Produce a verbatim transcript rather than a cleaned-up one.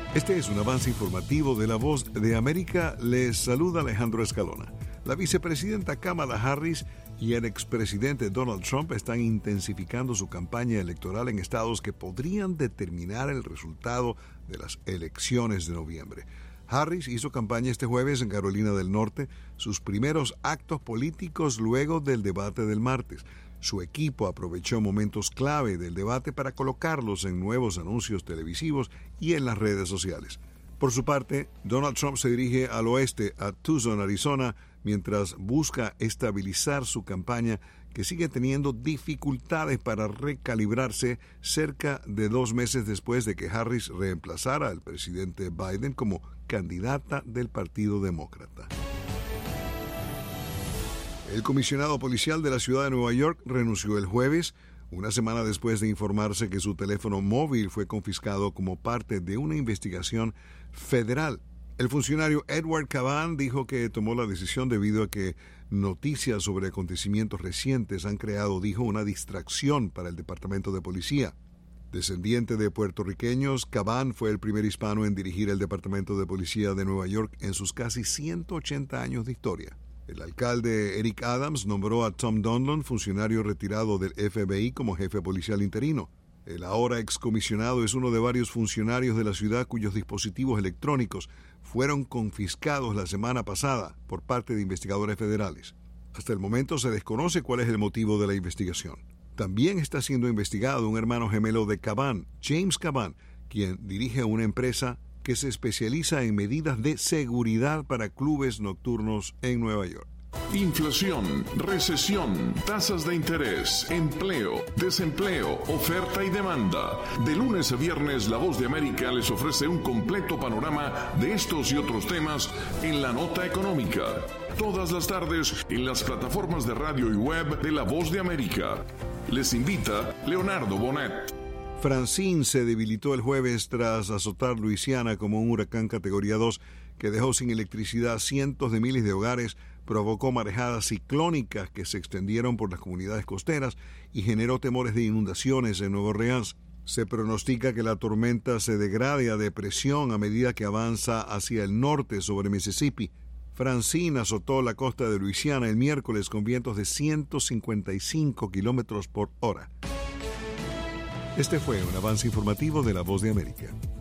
Este es un avance informativo de La Voz de América. Les saluda Alejandro Escalona. La vicepresidenta Kamala Harris y el expresidente Donald Trump están intensificando su campaña electoral en estados que podrían determinar el resultado de las elecciones de noviembre. Harris hizo campaña este jueves en Carolina del Norte, sus primeros actos políticos luego del debate del martes. Su equipo aprovechó momentos clave del debate para colocarlos en nuevos anuncios televisivos y en las redes sociales. Por su parte, Donald Trump se dirige al oeste, a Tucson, Arizona, mientras busca estabilizar su campaña, que sigue teniendo dificultades para recalibrarse cerca de dos meses después de que Harris reemplazara al presidente Biden como candidata del Partido Demócrata. El comisionado policial de la ciudad de Nueva York renunció el jueves, una semana después de informarse que su teléfono móvil fue confiscado como parte de una investigación federal. El funcionario Edward Caban dijo que tomó la decisión debido a que noticias sobre acontecimientos recientes han creado, dijo, una distracción para el Departamento de Policía. Descendiente de puertorriqueños, Caban fue el primer hispano en dirigir el Departamento de Policía de Nueva York en sus casi ciento ochenta años de historia. El alcalde Eric Adams nombró a Tom Donlon, funcionario retirado del F B I, como jefe policial interino. El ahora excomisionado es uno de varios funcionarios de la ciudad cuyos dispositivos electrónicos fueron confiscados la semana pasada por parte de investigadores federales. Hasta el momento se desconoce cuál es el motivo de la investigación. También está siendo investigado un hermano gemelo de Caban, James Caban, quien dirige una empresa que se especializa en medidas de seguridad para clubes nocturnos en Nueva York. Inflación, recesión, tasas de interés, empleo, desempleo, oferta y demanda. De lunes a viernes, La Voz de América les ofrece un completo panorama de estos y otros temas en La Nota Económica. Todas las tardes en las plataformas de radio y web de La Voz de América. Les invita Leonardo Bonet. Francine se debilitó el jueves tras azotar Luisiana como un huracán categoría dos que dejó sin electricidad cientos de miles de hogares, provocó marejadas ciclónicas que se extendieron por las comunidades costeras y generó temores de inundaciones en Nueva Orleans. Se pronostica que la tormenta se degrade a depresión a medida que avanza hacia el norte sobre Mississippi. Francine azotó la costa de Luisiana el miércoles con vientos de ciento cincuenta y cinco kilómetros por hora. Este fue un avance informativo de La Voz de América.